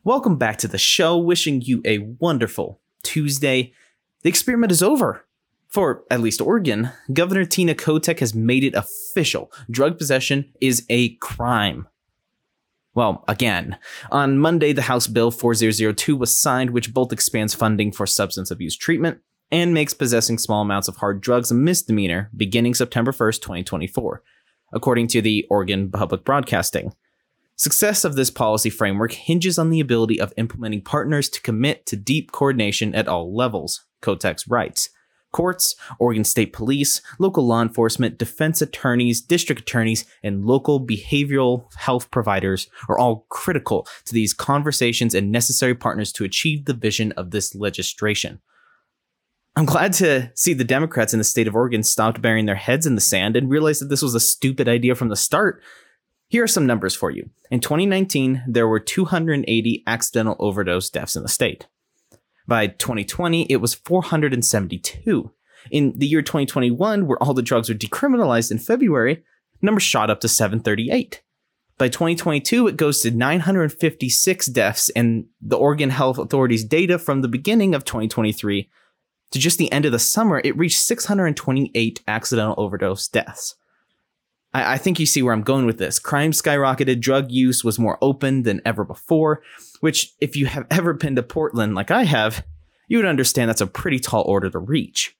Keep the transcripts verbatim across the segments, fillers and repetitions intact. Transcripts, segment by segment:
Welcome back to the show, wishing you a wonderful Tuesday. The experiment is over. For at least Oregon, Governor Tina Kotek has made it official. Drug possession is a crime. Well, again, on Monday, the House Bill four thousand two was signed, which both expands funding for substance abuse treatment and makes possessing small amounts of hard drugs a misdemeanor beginning September first, twenty twenty-four, according to the Oregon Public Broadcasting. Success of this policy framework hinges on the ability of implementing partners to commit to deep coordination at all levels, Kotek writes. Courts, Oregon State Police, local law enforcement, defense attorneys, district attorneys, and local behavioral health providers are all critical to these conversations and necessary partners to achieve the vision of this legislation. I'm glad to see the Democrats in the state of Oregon stopped burying their heads in the sand and realized that this was a stupid idea from the start. Here are some numbers for you. In twenty nineteen, there were two hundred eighty accidental overdose deaths in the state. By twenty twenty, it was four hundred seventy-two. In the year twenty twenty-one, where all the drugs were decriminalized in February, numbers shot up to seven hundred thirty-eight. By twenty twenty-two, it goes to nine hundred fifty-six deaths, and the Oregon Health Authority's data from the beginning of twenty twenty-three to just the end of the summer, it reached six hundred twenty-eight accidental overdose deaths. I, I think you see where I'm going with this. Crime skyrocketed, drug use was more open than ever before, which, if you have ever been to Portland like I have, you would understand that's a pretty tall order to reach.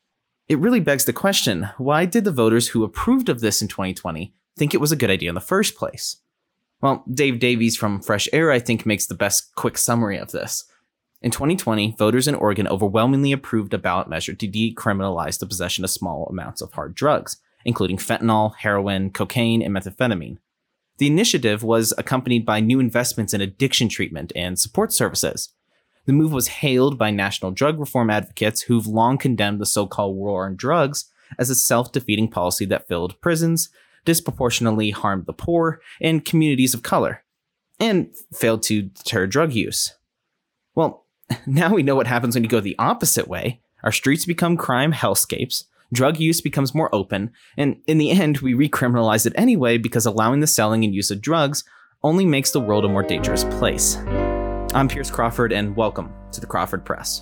It really begs the question, why did the voters who approved of this in twenty twenty think it was a good idea in the first place? Well, Dave Davies from Fresh Air, I think, makes the best quick summary of this. In twenty twenty, voters in Oregon overwhelmingly approved a ballot measure to decriminalize the possession of small amounts of hard drugs, including fentanyl, heroin, cocaine, and methamphetamine. The initiative was accompanied by new investments in addiction treatment and support services. The move was hailed by national drug reform advocates who've long condemned the so-called war on drugs as a self-defeating policy that filled prisons, disproportionately harmed the poor and communities of color, and failed to deter drug use. Well, now we know what happens when you go the opposite way. Our streets become crime hellscapes, drug use becomes more open, and in the end, we recriminalize it anyway because allowing the selling and use of drugs only makes the world a more dangerous place. I'm Pierce Crawford, and welcome to the Crawford Press.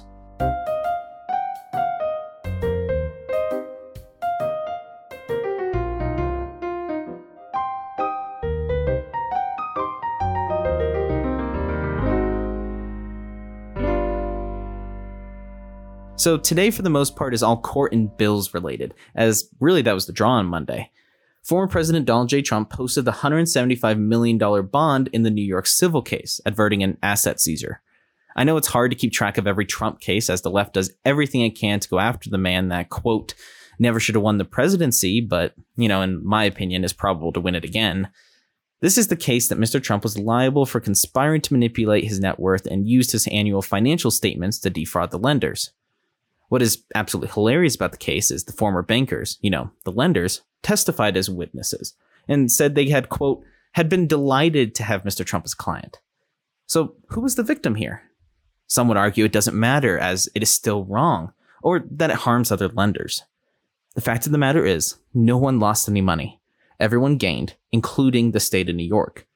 So today, for the most part, is all court and bills related, as really that was the draw on Monday. Former President Donald J. Trump posted the one hundred seventy-five million dollars bond in the New York civil case, averting an asset seizure. I know it's hard to keep track of every Trump case, as the left does everything it can to go after the man that, quote, never should have won the presidency, but, you know, in my opinion, is probable to win it again. This is the case that Mister Trump was liable for conspiring to manipulate his net worth and used his annual financial statements to defraud the lenders. What is absolutely hilarious about the case is the former bankers, you know, the lenders, testified as witnesses and said they had, quote, had been delighted to have Mister Trump as client. So who was the victim here? Some would argue it doesn't matter, as it is still wrong, or that it harms other lenders. The fact of the matter is, no one lost any money. Everyone gained, including the state of New York.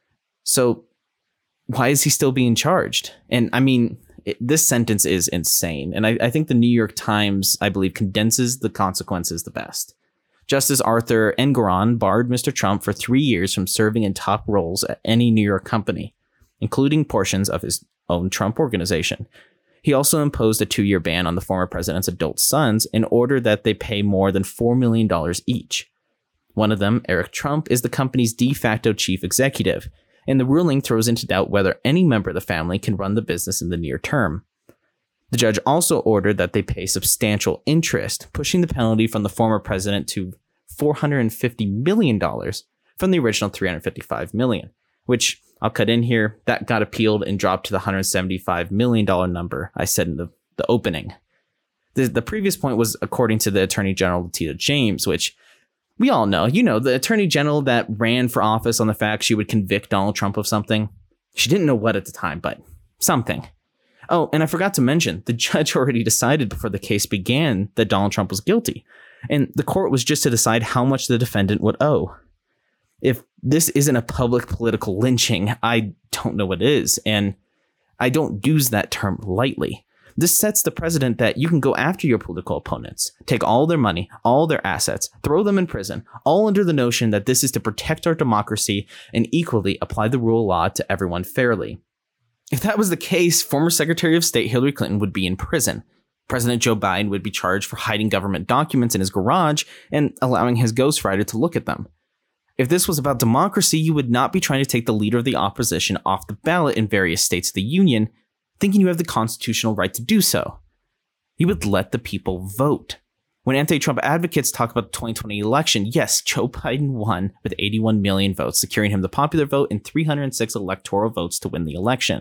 So why is he still being charged? And I mean, It, this sentence is insane, and I, I think the New York Times, I believe, condenses the consequences the best. Justice Arthur Engoron barred Mister Trump for three years from serving in top roles at any New York company, including portions of his own Trump organization. He also imposed a two-year ban on the former president's adult sons in order that they pay more than four million dollars each. One of them, Eric Trump, is the company's de facto chief executive, and the ruling throws into doubt whether any member of the family can run the business in the near term. The judge also ordered that they pay substantial interest, pushing the penalty from the former president to four hundred fifty million dollars from the original three hundred fifty-five million dollars, which I'll cut in here, that got appealed and dropped to the one hundred seventy-five million dollars number I said in the, the opening. The, the previous point was according to the Attorney General Letitia James, which we all know, you know, the attorney general that ran for office on the fact she would convict Donald Trump of something. She didn't know what at the time, but something. Oh, and I forgot to mention, the judge already decided before the case began that Donald Trump was guilty, and the court was just to decide how much the defendant would owe. If this isn't a public political lynching. I don't know what is, and I don't use that term lightly. This sets the precedent that you can go after your political opponents, take all their money, all their assets, throw them in prison, all under the notion that this is to protect our democracy and equally apply the rule of law to everyone fairly. If that was the case, former Secretary of State Hillary Clinton would be in prison. President Joe Biden would be charged for hiding government documents in his garage and allowing his ghostwriter to look at them. If this was about democracy, you would not be trying to take the leader of the opposition off the ballot in various states of the union, thinking you have the constitutional right to do so. You would let the people vote. When anti-Trump advocates talk about the twenty twenty election, yes, Joe Biden won with eighty-one million votes, securing him the popular vote and three hundred six electoral votes to win the election.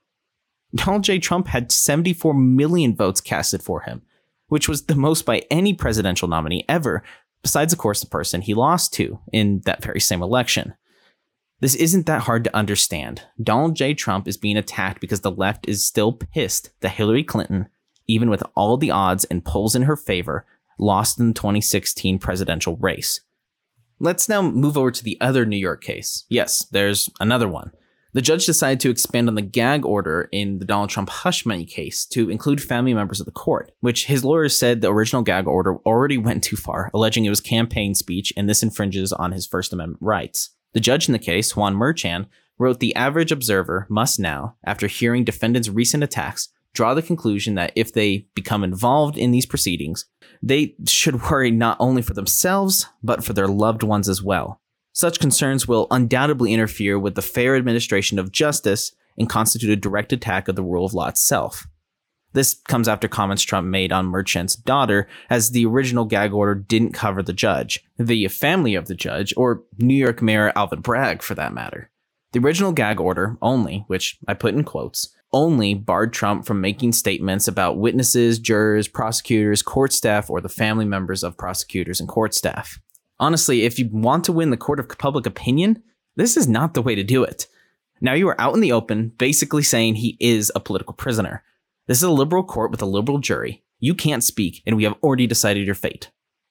Donald J. Trump had seventy-four million votes casted for him, which was the most by any presidential nominee ever, besides, of course, the person he lost to in that very same election. This isn't that hard to understand. Donald J. Trump is being attacked because the left is still pissed that Hillary Clinton, even with all the odds and polls in her favor, lost in the twenty sixteen presidential race. Let's now move over to the other New York case. Yes, there's another one. The judge decided to expand on the gag order in the Donald Trump hush money case to include family members of the court, which his lawyers said the original gag order already went too far, alleging it was campaign speech and this infringes on his First Amendment rights. The judge in the case, Juan Merchan, wrote the average observer must now, after hearing defendants' recent attacks, draw the conclusion that if they become involved in these proceedings, they should worry not only for themselves, but for their loved ones as well. Such concerns will undoubtedly interfere with the fair administration of justice and constitute a direct attack of the rule of law itself. This comes after comments Trump made on Merchant's daughter, as the original gag order didn't cover the judge, the family of the judge, or New York Mayor Alvin Bragg for that matter. The original gag order only, which I put in quotes, only barred Trump from making statements about witnesses, jurors, prosecutors, court staff, or the family members of prosecutors and court staff. Honestly, if you want to win the court of public opinion, this is not the way to do it. Now you are out in the open, basically saying he is a political prisoner. This is a liberal court with a liberal jury. You can't speak, and we have already decided your fate.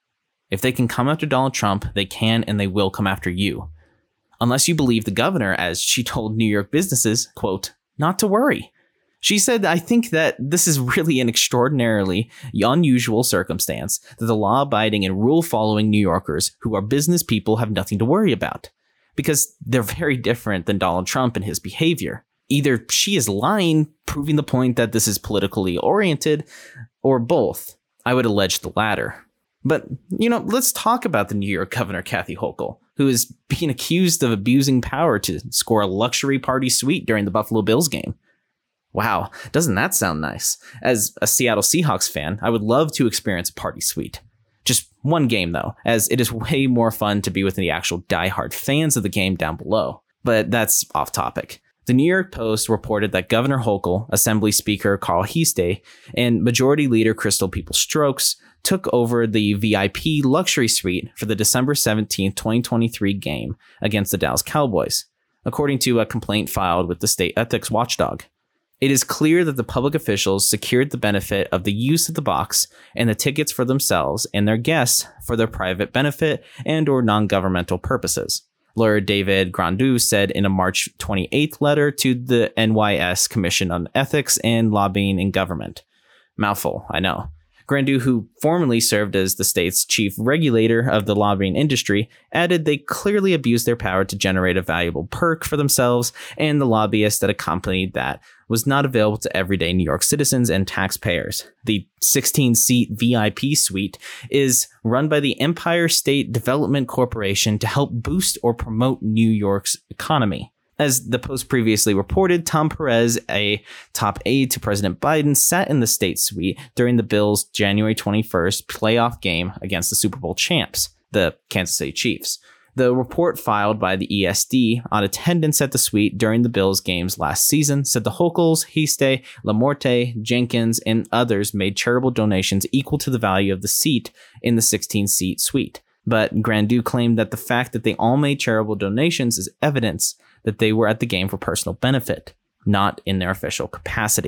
If they can come after Donald Trump, they can and they will come after you. Unless you believe the governor, as she told New York businesses, quote, not to worry. She said, I think that this is really an extraordinarily unusual circumstance that the law-abiding and rule-following New Yorkers who are business people have nothing to worry about, because they're very different than Donald Trump and his behavior. Either she is lying, proving the point that this is politically oriented, or both. I would allege the latter. But, you know, let's talk about the New York Governor Kathy Hochul, who is being accused of abusing power to score a luxury party suite during the Buffalo Bills game. Wow, doesn't that sound nice? As a Seattle Seahawks fan, I would love to experience a party suite. Just one game, though, as it is way more fun to be with the actual diehard fans of the game down below. But that's off topic. The New York Post reported that Governor Hochul, Assembly Speaker Carl Heastie, and Majority Leader Crystal Peoples-Strokes took over the V I P luxury suite for the December seventeenth, twenty twenty-three game against the Dallas Cowboys, according to a complaint filed with the state ethics watchdog. It is clear that the public officials secured the benefit of the use of the box and the tickets for themselves and their guests for their private benefit and or non-governmental purposes. Lawyer David Grandu said in a March twenty-eighth letter to the N Y S Commission on Ethics and Lobbying in Government. Mouthful, I know. Grandu, who formerly served as the state's chief regulator of the lobbying industry, added they clearly abused their power to generate a valuable perk for themselves, and the lobbyists that accompanied that was not available to everyday New York citizens and taxpayers. The sixteen-seat V I P suite is run by the Empire State Development Corporation to help boost or promote New York's economy. As the Post previously reported, Tom Perez, a top aide to President Biden, sat in the state suite during the Bills' January twenty-first playoff game against the Super Bowl champs, the Kansas City Chiefs. The report filed by the E S D on attendance at the suite during the Bills games last season said the Hochuls, Heastie, LaMorte, Jenkins, and others made charitable donations equal to the value of the seat in the sixteen-seat suite. But Grandu claimed that the fact that they all made charitable donations is evidence that they were at the game for personal benefit, not in their official capacity.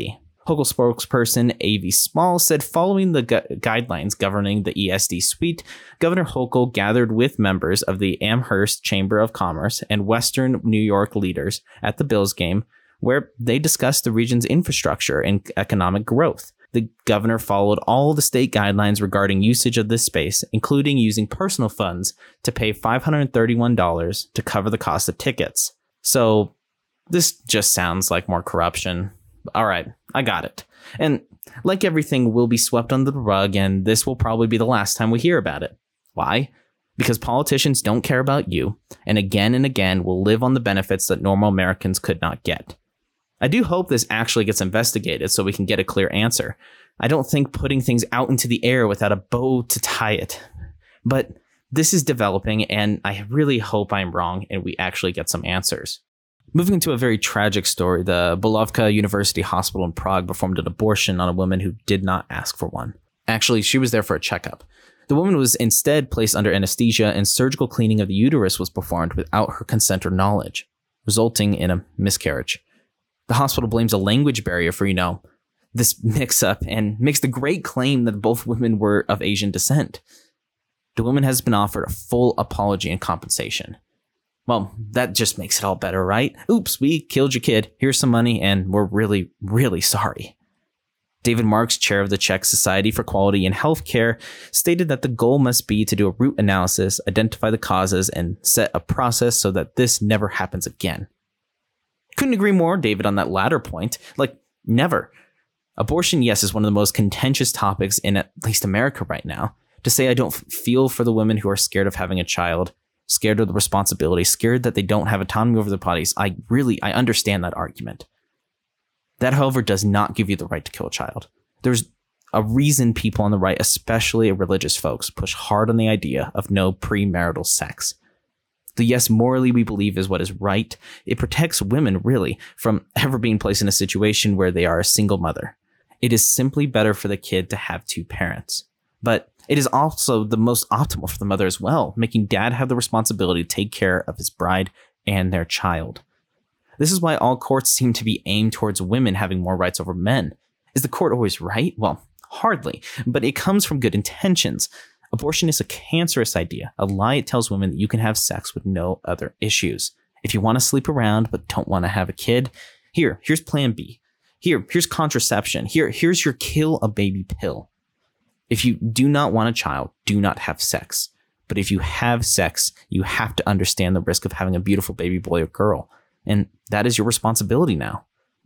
Hochul spokesperson A V Small said following the gu- guidelines governing the E S D suite, Governor Hochul gathered with members of the Amherst Chamber of Commerce and Western New York leaders at the Bills game, where they discussed the region's infrastructure and economic growth. The governor followed all the state guidelines regarding usage of this space, including using personal funds to pay five hundred thirty-one dollars to cover the cost of tickets. So this just sounds like more corruption. All right, I got it. And like everything will be swept under the rug, and this will probably be the last time we hear about it. Why? Because politicians don't care about you, and again and again will live on the benefits that normal Americans could not get. I do hope this actually gets investigated so we can get a clear answer. I don't think putting things out into the air without a bow to tie it. But this is developing, and I really hope I'm wrong and we actually get some answers. Moving into a very tragic story, the Bulovka University Hospital in Prague performed an abortion on a woman who did not ask for one. Actually, she was there for a checkup. The woman was instead placed under anesthesia, and surgical cleaning of the uterus was performed without her consent or knowledge, resulting in a miscarriage. The hospital blames a language barrier for, you know, this mix-up and makes the great claim that both women were of Asian descent. The woman has been offered a full apology and compensation. Well, that just makes it all better, right? Oops, we killed your kid. Here's some money, and we're really, really sorry. David Marks, chair of the Czech Society for Quality in Healthcare, stated that the goal must be to do a root analysis, identify the causes, and set a process so that this never happens again. Couldn't agree more, David, on that latter point. Like, never. Abortion, yes, is one of the most contentious topics in at least America right now. To say I don't f- feel for the women who are scared of having a child, scared of the responsibility, scared that they don't have autonomy over their bodies, I really, I understand that argument. That, however, does not give you the right to kill a child. There's a reason people on the right, especially religious folks, push hard on the idea of no premarital sex. The yes, morally we believe is what is right. It protects women, really, from ever being placed in a situation where they are a single mother. It is simply better for the kid to have two parents. But it is also the most optimal for the mother as well, making dad have the responsibility to take care of his bride and their child. This is why all courts seem to be aimed towards women having more rights over men. Is the court always right? Well, hardly, but it comes from good intentions. Abortion is a cancerous idea, a lie. It tells women that you can have sex with no other issues. If you want to sleep around but don't want to have a kid, here, here's plan B. Here, here's contraception. Here, here's your kill a baby pill. If you do not want a child, do not have sex. But if you have sex, you have to understand the risk of having a beautiful baby boy or girl. And that is your responsibility now.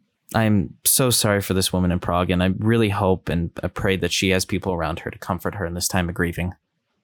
I'm so sorry for this woman in Prague, and I really hope and I pray that she has people around her to comfort her in this time of grieving.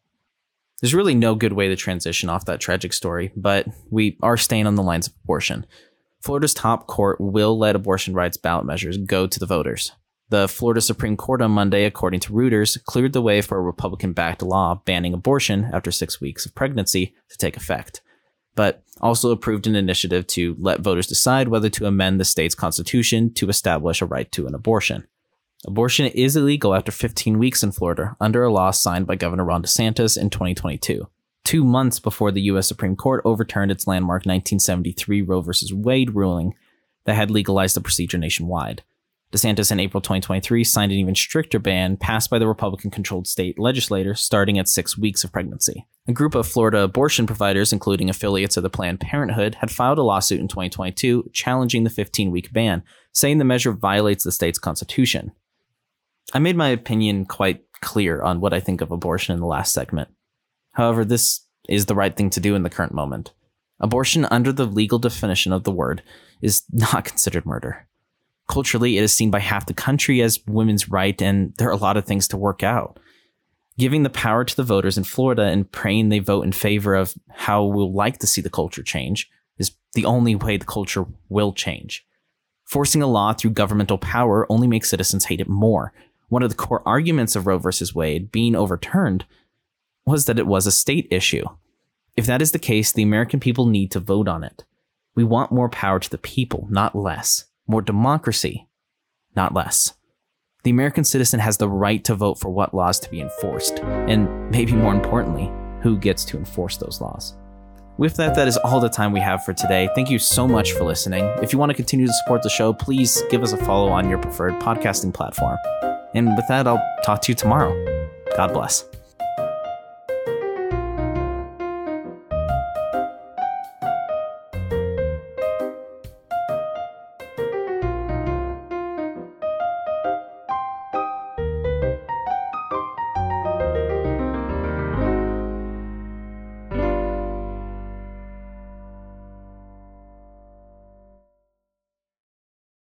There's really no good way to transition off that tragic story, but we are staying on the lines of abortion. Florida's top court will let abortion rights ballot measures go to the voters. The Florida Supreme Court on Monday, according to Reuters, cleared the way for a Republican-backed law banning abortion after six weeks of pregnancy to take effect, but also approved an initiative to let voters decide whether to amend the state's constitution to establish a right to an abortion. Abortion is illegal after fifteen weeks in Florida under a law signed by Governor Ron DeSantis in twenty twenty-two, two months before the U S Supreme Court overturned its landmark nineteen seventy-three Roe v. Wade ruling that had legalized the procedure nationwide. DeSantis in April twenty twenty-three signed an even stricter ban passed by the Republican-controlled state legislature starting at six weeks of pregnancy. A group of Florida abortion providers, including affiliates of the Planned Parenthood, had filed a lawsuit in twenty twenty-two challenging the fifteen-week ban, saying the measure violates the state's constitution. I made my opinion quite clear on what I think of abortion in the last segment. However, this is the right thing to do in the current moment. Abortion, under the legal definition of the word, is not considered murder. Culturally, it is seen by half the country as women's right, and there are a lot of things to work out. Giving the power to the voters in Florida and praying they vote in favor of how we'll like to see the culture change is the only way the culture will change. Forcing a law through governmental power only makes citizens hate it more. One of the core arguments of Roe versus Wade being overturned was that it was a state issue. If that is the case, the American people need to vote on it. We want more power to the people, not less. More democracy, not less. The American citizen has the right to vote for what laws to be enforced, and maybe more importantly, who gets to enforce those laws. With that, that is all the time we have for today. Thank you so much for listening. If you want to continue to support the show, please give us a follow on your preferred podcasting platform. And with that, I'll talk to you tomorrow. God bless.